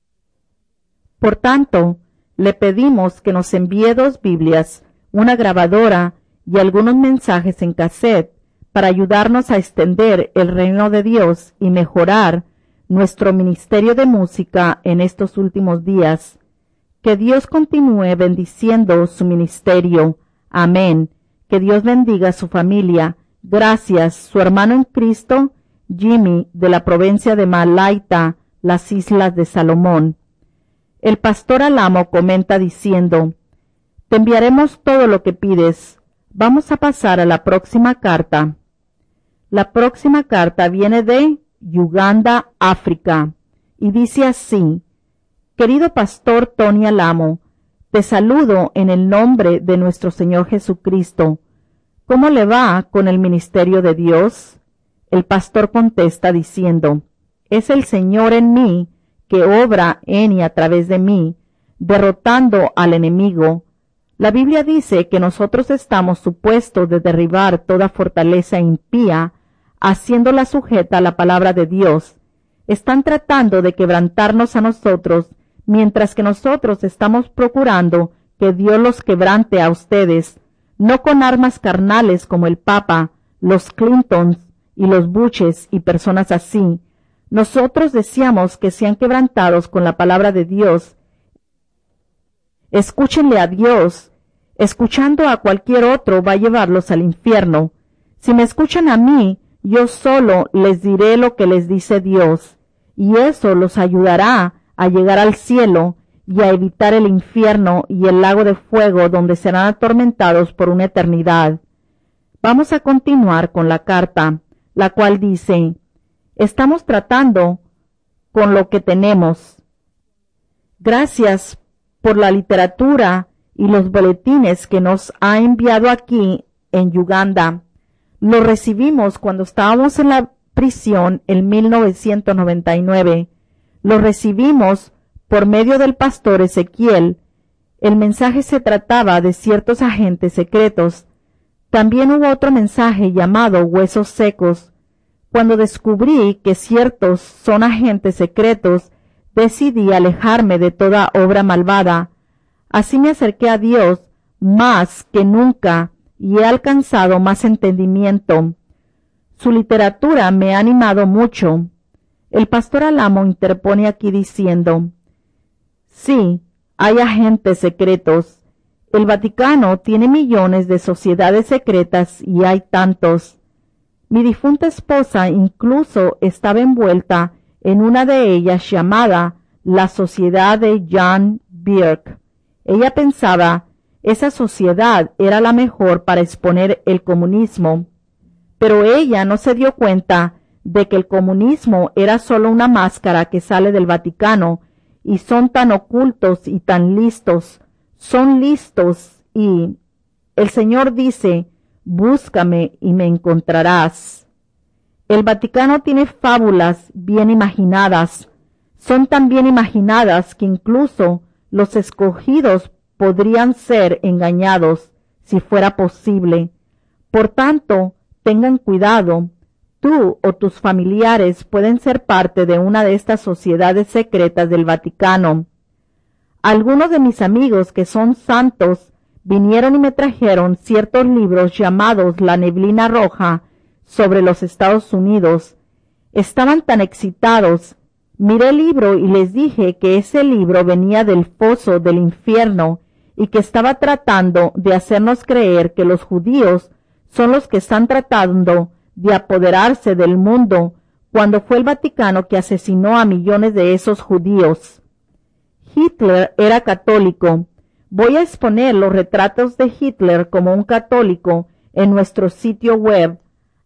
Por tanto, le pedimos que nos envíe dos Biblias, una grabadora y algunos mensajes en cassette para ayudarnos a extender el reino de Dios y mejorar nuestro ministerio de música en estos últimos días. Que Dios continúe bendiciendo su ministerio. Amén. Que Dios bendiga a su familia. Gracias, su hermano en Cristo, Jimmy, de la provincia de Malaita, las Islas de Salomón. El pastor Alamo comenta diciendo: te enviaremos todo lo que pides. Vamos a pasar a la próxima carta. La próxima carta viene de Uganda, África, y dice así: querido pastor Tony Alamo, te saludo en el nombre de nuestro Señor Jesucristo. ¿Cómo le va con el ministerio de Dios? El pastor contesta diciendo: es el Señor en mí, que obra en y a través de mí, derrotando al enemigo. La Biblia dice que nosotros estamos supuestos de derribar toda fortaleza impía, haciéndola sujeta a la palabra de Dios. Están tratando de quebrantarnos a nosotros, mientras que nosotros estamos procurando que Dios los quebrante a ustedes, no con armas carnales como el Papa, los Clintons y los Bushes y personas así. Nosotros deseamos que sean quebrantados con la palabra de Dios. Escúchenle a Dios. Escuchando a cualquier otro va a llevarlos al infierno. Si me escuchan a mí, yo solo les diré lo que les dice Dios, y eso los ayudará a llegar al cielo y a evitar el infierno y el lago de fuego donde serán atormentados por una eternidad. Vamos a continuar con la carta, la cual dice: estamos tratando con lo que tenemos. Gracias por la literatura y los boletines que nos ha enviado aquí en Uganda. Lo recibimos cuando estábamos en la prisión en mil novecientos noventa y nueve. Lo recibimos por medio del pastor Ezequiel. El mensaje se trataba de ciertos agentes secretos. También hubo otro mensaje llamado Huesos Secos. Cuando descubrí que ciertos son agentes secretos, decidí alejarme de toda obra malvada. Así me acerqué a Dios más que nunca y he alcanzado más entendimiento. Su literatura me ha animado mucho. El pastor Alamo interpone aquí diciendo: sí, hay agentes secretos. El Vaticano tiene millones de sociedades secretas y hay tantos. Mi difunta esposa incluso estaba envuelta en una de ellas llamada la Sociedad de Jan Birk. Ella pensaba esa sociedad era la mejor para exponer el comunismo, pero ella no se dio cuenta de que el comunismo era solo una máscara que sale del Vaticano, y son tan ocultos y tan listos, son listos, y el Señor dice: búscame y me encontrarás. El Vaticano tiene fábulas bien imaginadas, son tan bien imaginadas que incluso los escogidos podrían ser engañados si fuera posible. Por tanto, tengan cuidado. Tú o tus familiares pueden ser parte de una de estas sociedades secretas del Vaticano. Algunos de mis amigos que son santos vinieron y me trajeron ciertos libros llamados La Neblina Roja sobre los Estados Unidos. Estaban tan excitados. Miré el libro y les dije que ese libro venía del foso del infierno y que estaba tratando de hacernos creer que los judíos son los que están tratando de apoderarse del mundo, cuando fue el Vaticano que asesinó a millones de esos judíos. Hitler era católico. Voy a exponer los retratos de Hitler como un católico en nuestro sitio web.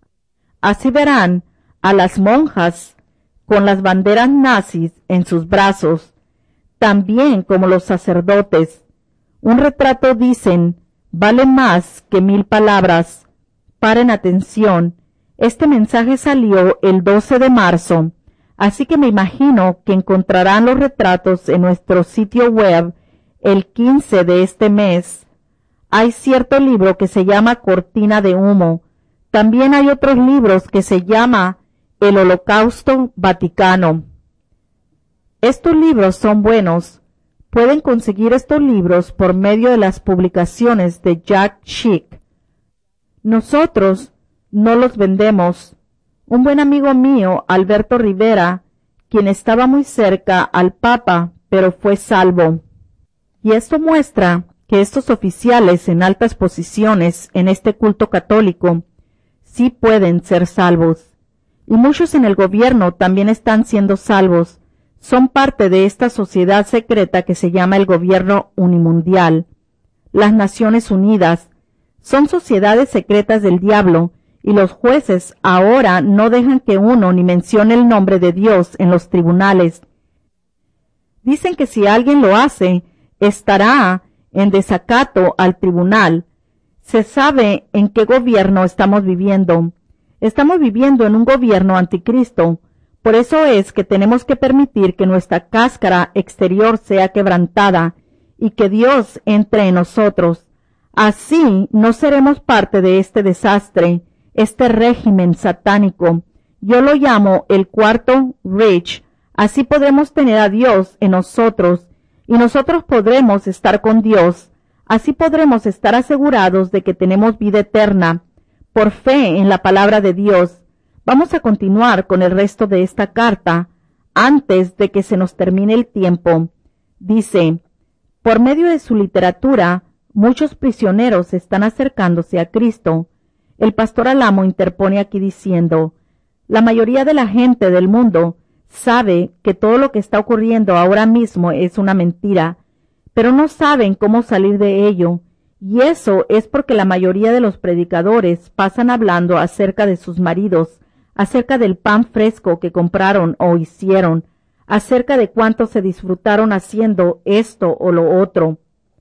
Así verán a las monjas con las banderas nazis en sus brazos, también como los sacerdotes. Un retrato, dicen, vale más que mil palabras. Paren atención. Este mensaje salió el doce de marzo, así que me imagino que encontrarán los retratos en nuestro sitio web el quince de este mes. Hay cierto libro que se llama Cortina de Humo. También hay otros libros que se llama El Holocausto Vaticano. Estos libros son buenos. Pueden conseguir estos libros por medio de las publicaciones de Jack Schick. Nosotros no los vendemos. Un buen amigo mío, Alberto Rivera, quien estaba muy cerca al Papa, pero fue salvo. Y esto muestra que estos oficiales en altas posiciones en este culto católico sí pueden ser salvos. Y muchos en el gobierno también están siendo salvos. Son parte de esta sociedad secreta que se llama el gobierno unimundial. Las Naciones Unidas son sociedades secretas del diablo, y los jueces ahora no dejan que uno ni mencione el nombre de Dios en los tribunales. Dicen que si alguien lo hace, estará en desacato al tribunal. Se sabe en qué gobierno estamos viviendo. Estamos viviendo en un gobierno anticristo. Por eso es que tenemos que permitir que nuestra cáscara exterior sea quebrantada y que Dios entre en nosotros. Así no seremos parte de este desastre, este régimen satánico. Yo lo llamo el cuarto Reich. Así podremos tener a Dios en nosotros y nosotros podremos estar con Dios. Así podremos estar asegurados de que tenemos vida eterna por fe en la palabra de Dios. Vamos a continuar con el resto de esta carta antes de que se nos termine el tiempo. Dice, por medio de su literatura, muchos prisioneros están acercándose a Cristo. El pastor Alamo interpone aquí diciendo, la mayoría de la gente del mundo sabe que todo lo que está ocurriendo ahora mismo es una mentira, pero no saben cómo salir de ello. Y eso es porque la mayoría de los predicadores pasan hablando acerca de sus maridos, acerca del pan fresco que compraron o hicieron, acerca de cuánto se disfrutaron haciendo esto o lo otro,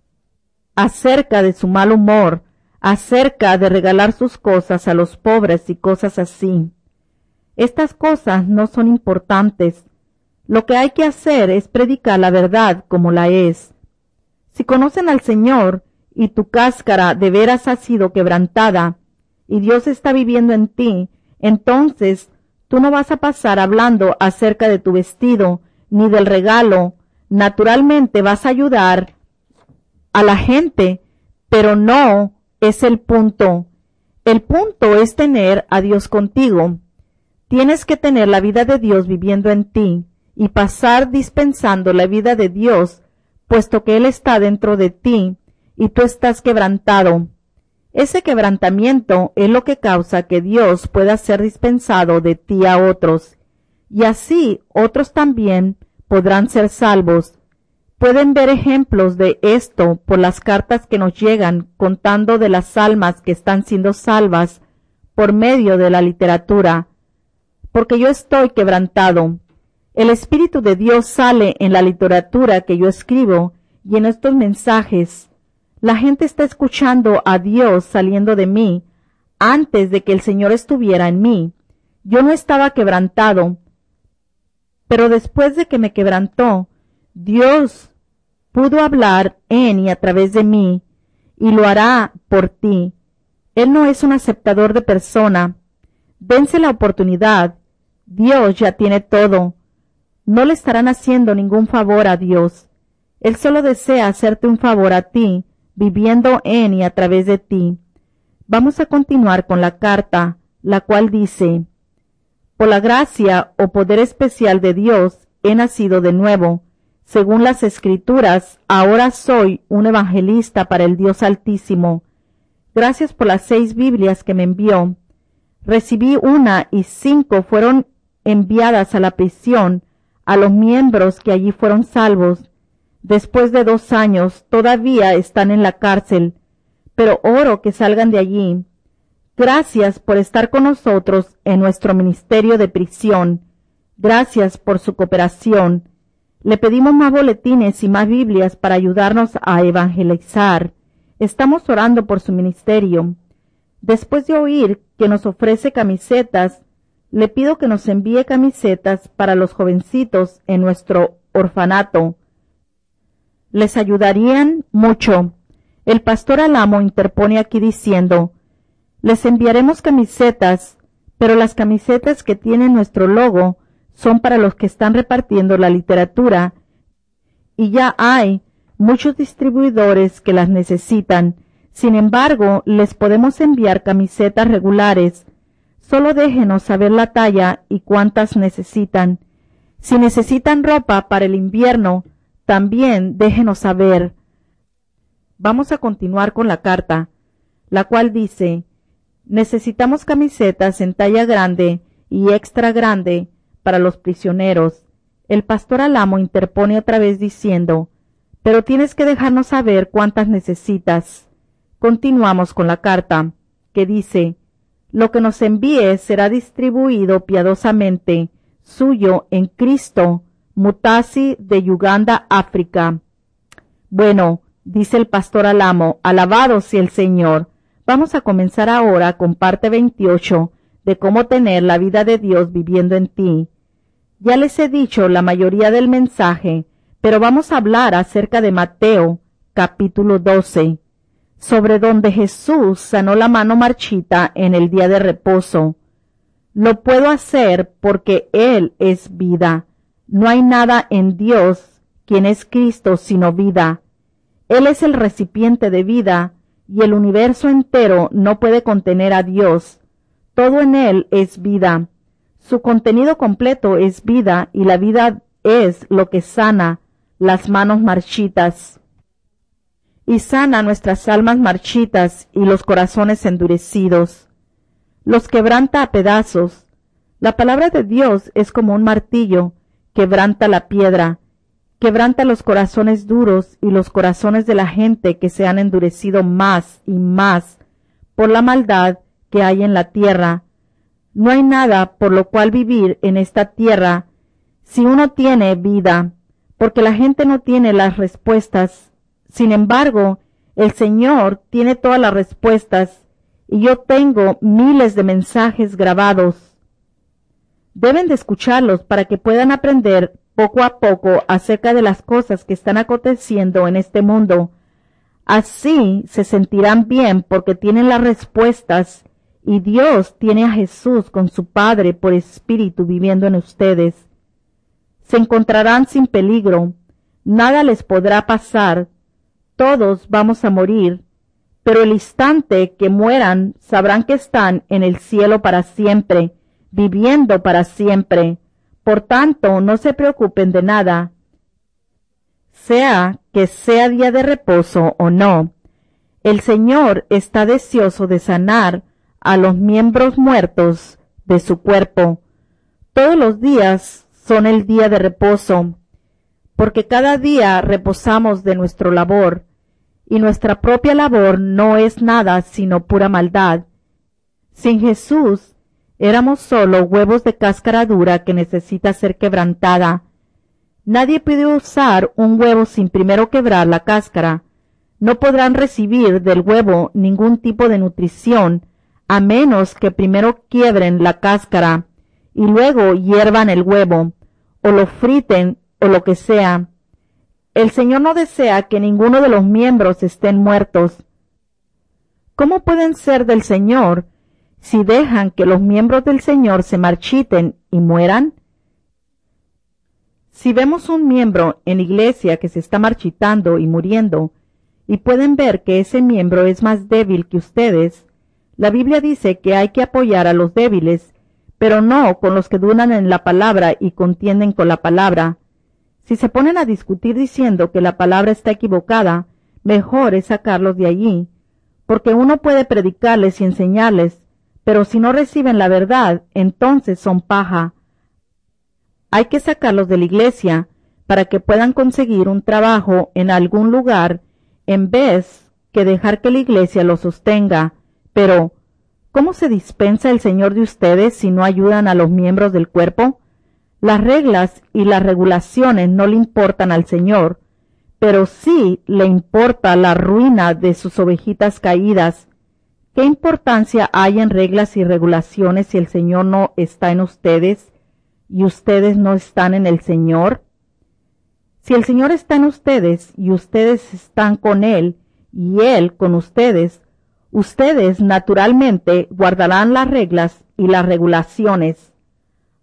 acerca de su mal humor, acerca de regalar sus cosas a los pobres y cosas así. Estas cosas no son importantes. Lo que hay que hacer es predicar la verdad como la es. Si conocen al Señor y tu cáscara de veras ha sido quebrantada y Dios está viviendo en ti, entonces tú no vas a pasar hablando acerca de tu vestido ni del regalo. Naturalmente vas a ayudar a la gente, pero no es el punto. El punto es tener a Dios contigo. Tienes que tener la vida de Dios viviendo en ti y pasar dispensando la vida de Dios, puesto que Él está dentro de ti y tú estás quebrantado. Ese quebrantamiento es lo que causa que Dios pueda ser dispensado de ti a otros, y así otros también podrán ser salvos. Pueden ver ejemplos de esto por las cartas que nos llegan contando de las almas que están siendo salvas por medio de la literatura. Porque yo estoy quebrantado. El Espíritu de Dios sale en la literatura que yo escribo y en estos mensajes. La gente está escuchando a Dios saliendo de mí antes de que el Señor estuviera en mí. Yo no estaba quebrantado, pero después de que me quebrantó, Dios pudo hablar en y a través de mí, y lo hará por ti. Él no es un aceptador de persona. Dense la oportunidad. Dios ya tiene todo. No le estarán haciendo ningún favor a Dios. Él solo desea hacerte un favor a ti, viviendo en y a través de ti. Vamos a continuar con la carta, la cual dice, por la gracia o poder especial de Dios he nacido de nuevo. Según las Escrituras, ahora soy un evangelista para el Dios Altísimo. Gracias por las seis Biblias que me envió. Recibí una y cinco fueron enviadas a la prisión a los miembros que allí fueron salvos. Después de dos años todavía están en la cárcel, pero oro que salgan de allí. Gracias por estar con nosotros en nuestro ministerio de prisión. Gracias por su cooperación. Le pedimos más boletines y más Biblias para ayudarnos a evangelizar. Estamos orando por su ministerio. Después de oír que nos ofrece camisetas, le pido que nos envíe camisetas para los jovencitos en nuestro orfanato. Les ayudarían mucho. El pastor Alamo interpone aquí diciendo, les enviaremos camisetas, pero las camisetas que tienen nuestro logo son para los que están repartiendo la literatura, y ya hay muchos distribuidores que las necesitan. Sin embargo, les podemos enviar camisetas regulares. Solo déjenos saber la talla y cuántas necesitan. Si necesitan ropa para el invierno, también déjenos saber. Vamos a continuar con la carta, la cual dice: necesitamos camisetas en talla grande y extra grande para los prisioneros. El pastor Alamo interpone otra vez diciendo: pero tienes que dejarnos saber cuántas necesitas. Continuamos con la carta, que dice: lo que nos envíes será distribuido piadosamente, suyo en Cristo, Mutasi de Uganda, África. Bueno, dice el pastor Alamo, alabado sea el Señor. Vamos a comenzar ahora con parte veintiocho de cómo tener la vida de Dios viviendo en ti. Ya les he dicho la mayoría del mensaje, pero vamos a hablar acerca de Mateo, capítulo doce, sobre donde Jesús sanó la mano marchita en el día de reposo. Lo puedo hacer porque Él es vida. No hay nada en Dios, quien es Cristo, sino vida. Él es el recipiente de vida, y el universo entero no puede contener a Dios. Todo en Él es vida. Su contenido completo es vida, y la vida es lo que sana las manos marchitas. Y sana nuestras almas marchitas y los corazones endurecidos. Los quebranta a pedazos. La palabra de Dios es como un martillo, quebranta la piedra, quebranta los corazones duros y los corazones de la gente que se han endurecido más y más por la maldad que hay en la tierra. No hay nada por lo cual vivir en esta tierra si uno tiene vida, porque la gente no tiene las respuestas. Sin embargo, el Señor tiene todas las respuestas, y yo tengo miles de mensajes grabados. Deben de escucharlos para que puedan aprender poco a poco acerca de las cosas que están aconteciendo en este mundo. Así se sentirán bien porque tienen las respuestas, y Dios tiene a Jesús con su Padre por Espíritu viviendo en ustedes. Se encontrarán sin peligro, nada les podrá pasar, todos vamos a morir, pero el instante que mueran sabrán que están en el cielo para siempre, viviendo para siempre. Por tanto, no se preocupen de nada, sea que sea día de reposo o no. El Señor está deseoso de sanar a los miembros muertos de su cuerpo. Todos los días son el día de reposo, porque cada día reposamos de nuestra labor, y nuestra propia labor no es nada sino pura maldad. Sin Jesús, éramos solo huevos de cáscara dura que necesita ser quebrantada. Nadie puede usar un huevo sin primero quebrar la cáscara. No podrán recibir del huevo ningún tipo de nutrición, a menos que primero quiebren la cáscara y luego hiervan el huevo, o lo friten, o lo que sea. El Señor no desea que ninguno de los miembros estén muertos. ¿Cómo pueden ser del Señor si dejan que los miembros del Señor se marchiten y mueran? Si vemos un miembro en la iglesia que se está marchitando y muriendo, y pueden ver que ese miembro es más débil que ustedes, la Biblia dice que hay que apoyar a los débiles, pero no con los que dudan en la palabra y contienden con la palabra. Si se ponen a discutir diciendo que la palabra está equivocada, mejor es sacarlos de allí, porque uno puede predicarles y enseñarles, pero si no reciben la verdad, entonces son paja. Hay que sacarlos de la iglesia para que puedan conseguir un trabajo en algún lugar en vez que dejar que la iglesia los sostenga. Pero, ¿cómo se dispensa el Señor de ustedes si no ayudan a los miembros del cuerpo? Las reglas y las regulaciones no le importan al Señor, pero sí le importa la ruina de sus ovejitas caídas. ¿Qué importancia hay en reglas y regulaciones si el Señor no está en ustedes y ustedes no están en el Señor? Si el Señor está en ustedes y ustedes están con Él y Él con ustedes, ustedes naturalmente guardarán las reglas y las regulaciones.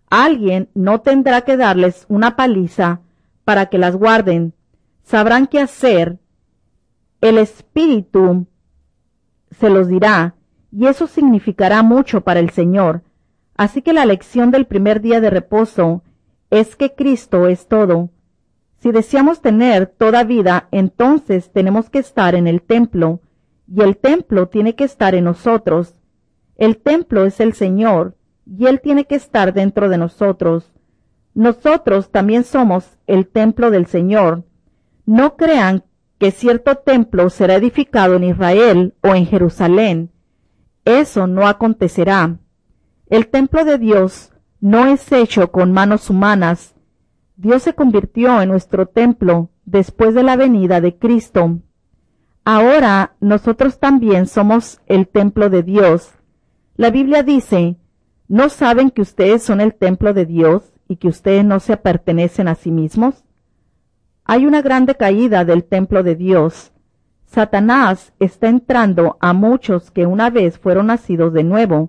Alguien no tendrá que darles una paliza para que las guarden. Sabrán qué hacer. El Espíritu se los dirá, y eso significará mucho para el Señor. Así que la lección del primer día de reposo es que Cristo es todo. Si deseamos tener toda vida, entonces tenemos que estar en el templo, y el templo tiene que estar en nosotros. El templo es el Señor, y Él tiene que estar dentro de nosotros. Nosotros también somos el templo del Señor. No crean que cierto templo será edificado en Israel o en Jerusalén. Eso no acontecerá. El templo de Dios no es hecho con manos humanas. Dios se convirtió en nuestro templo después de la venida de Cristo. Ahora nosotros también somos el templo de Dios. La Biblia dice, ¿no saben que ustedes son el templo de Dios y que ustedes no se pertenecen a sí mismos? Hay una grande caída del templo de Dios. Satanás está entrando a muchos que una vez fueron nacidos de nuevo.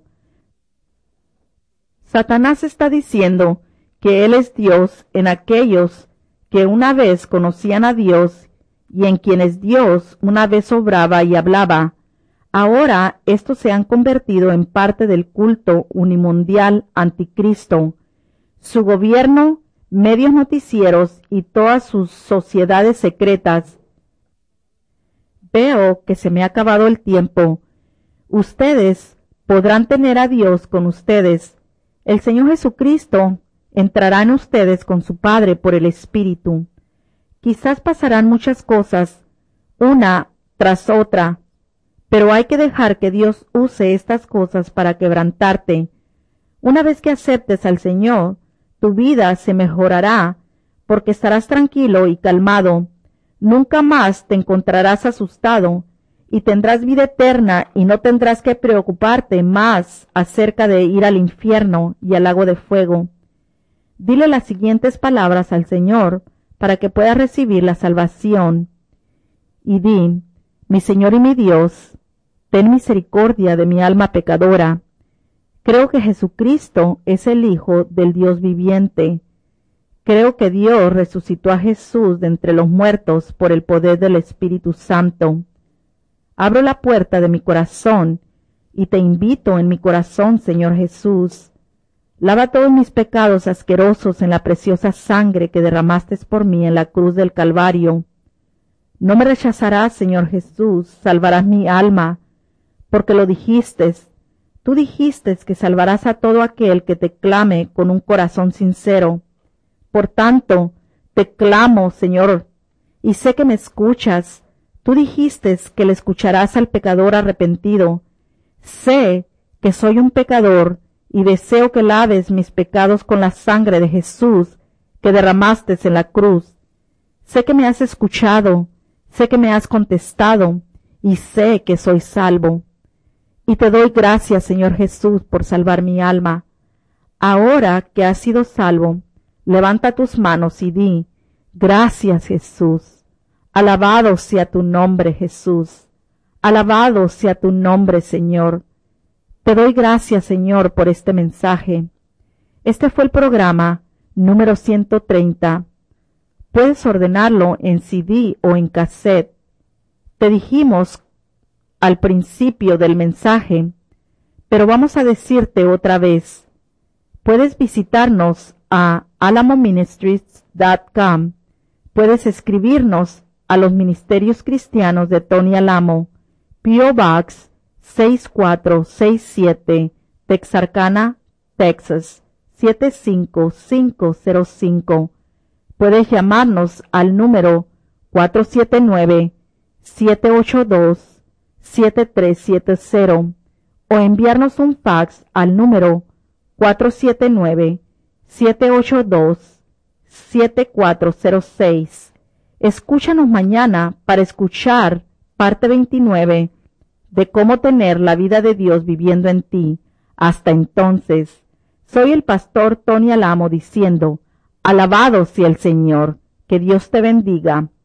Satanás está diciendo que Él es Dios en aquellos que una vez conocían a Dios y en quienes Dios una vez obraba y hablaba. Ahora estos se han convertido en parte del culto unimundial anticristo. Su gobierno, medios noticieros y todas sus sociedades secretas. Veo que se me ha acabado el tiempo. Ustedes podrán tener a Dios con ustedes. El Señor Jesucristo entrará en ustedes con su Padre por el Espíritu. Quizás pasarán muchas cosas, una tras otra, pero hay que dejar que Dios use estas cosas para quebrantarte. Una vez que aceptes al Señor, tu vida se mejorará, porque estarás tranquilo y calmado. Nunca más te encontrarás asustado, y tendrás vida eterna y no tendrás que preocuparte más acerca de ir al infierno y al lago de fuego. Dile las siguientes palabras al Señor para que puedas recibir la salvación. Y di, mi Señor y mi Dios, ten misericordia de mi alma pecadora. Creo que Jesucristo es el Hijo del Dios viviente. Creo que Dios resucitó a Jesús de entre los muertos por el poder del Espíritu Santo. Abro la puerta de mi corazón y te invito en mi corazón, Señor Jesús. Lava todos mis pecados asquerosos en la preciosa sangre que derramaste por mí en la cruz del Calvario. No me rechazarás, Señor Jesús, salvarás mi alma, porque lo dijiste. Tú dijiste que salvarás a todo aquel que te clame con un corazón sincero. Por tanto, te clamo, Señor, y sé que me escuchas. Tú dijiste que le escucharás al pecador arrepentido. Sé que soy un pecador y deseo que laves mis pecados con la sangre de Jesús que derramaste en la cruz. Sé que me has escuchado, sé que me has contestado y sé que soy salvo. Y te doy gracias, Señor Jesús, por salvar mi alma. Ahora que has sido salvo, levanta tus manos y di, gracias, Jesús. Alabado sea tu nombre, Jesús. Alabado sea tu nombre, Señor. Te doy gracias, Señor, por este mensaje. Este fue el programa número ciento treinta. Puedes ordenarlo en C D o en cassette. Te dijimos al principio del mensaje, pero vamos a decirte otra vez. Puedes visitarnos a alamo ministries punto com. Puedes escribirnos a los Ministerios Cristianos de Tony Alamo, P O Box seis cuatro seis siete, Texarkana, Texas siete cinco cinco cero cinco. Puedes llamarnos al número cuatro siete nueve, siete ocho dos, siete tres siete cero o enviarnos un fax al número cuatro siete nueve, siete ocho dos, siete cuatro cero seis. Escúchanos mañana para escuchar parte veintinueve de cómo tener la vida de Dios viviendo en ti. Hasta entonces, soy el pastor Tony Alamo diciendo, alabado sea el Señor, que Dios te bendiga.